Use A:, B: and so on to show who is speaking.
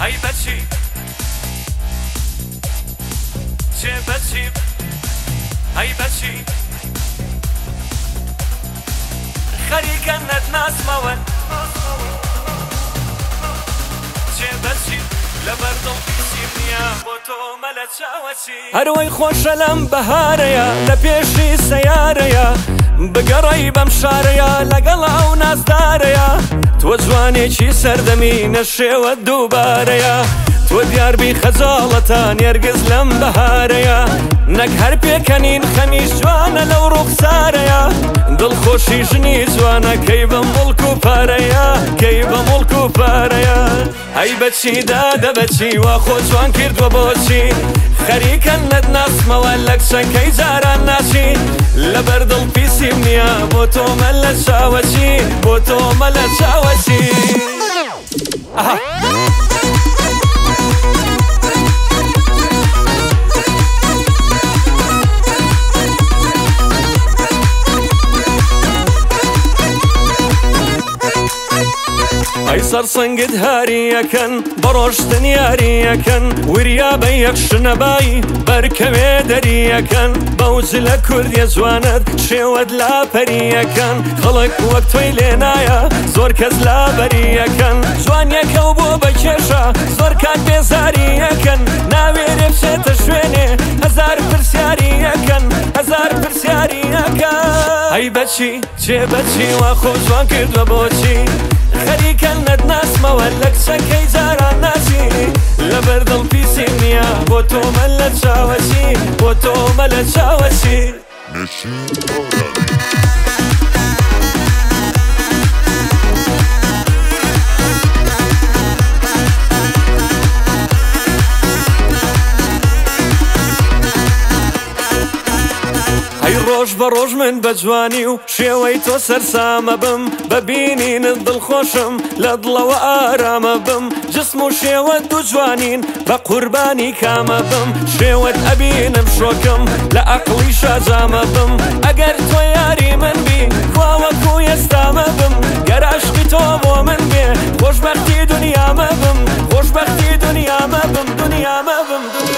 A: ئەی بەچی چێ بەچی ئەی بەچی خەریکە نەتناسمەوە چێ بەچی لەبەردڵ پیسیم نییە بۆ تۆ مەلە چاوەچی هەروەی خۆشە لەم بەهارەیە لە پێشی سەیارەیە بگەڕی بەم شارەیە لەگەڵ ئەو نازدارەیە تۆ جوانێکی سەردەمی نەشێوە دووبارەیە تۆ دیاربی خەجاڵەتە نێرگز لەم بەهارەیە نەک هەر پێکەنین خەمیش جوانە لەو ڕوخسارەیە دڵخۆشی ژنی جوانە کەی بە مڵک و پارەیە کەی بە مڵک و پارەیە ئەی بەچی دادە بەچی وا خۆ جوان کردووە بۆچی خەریکەن نەتناسمەوە لە کچەکەی جاران ناچی لەبەر دڵ پیسیم نییە بۆ تۆمە لە چاوەچی بۆ تۆمە لە چاوەچی ئەی سەرسەنگت هاریەکەن بەڕۆشتن یاریەکەن وریا بە یەک شنەبایی بەرکەوێ دەریەکەن بەوج لە کوردیە جوانت شێوەت لاپەریەکەن خەڵک وەک تۆی لێنایە زۆر کەس لابەریەکەن جوانیەکە و بۆ بەکێشە زۆر کات بێزاریەکەن ناوێرێ بچێتە شوێنێ هەزار پرسیاریەکەن هەزار پرسیاریەکەن ئەی بەچی چێ بەچی وا خۆ جوان کردووە بۆچی خەریکەن نەتناسمەوە لە کچەکەی جاران ناچی لەبەر دڵ پیسیم نییە بۆ تۆمە لە چاوەچی بۆ تۆمە لە چاوەچی ئەی ڕۆژ بە ڕۆژ من بە جوانی و شێوەی تۆ سەرسامە بم بەبینینت دڵخۆشم لە دڵەوە ئارامە بم جسم و شێوەت دوو جوانین بە قوربانی کامە بم شێوەت ئەبینم شۆکم لە عەقڵی شاجامە بم ئەگەر تۆ یاری من بی خواوەکو ئێستامە بم گەر عەشقی تۆ بۆ من بێ خۆشبەختی دونیامە بم خۆشبەختی دونیامە بم دونیامە بم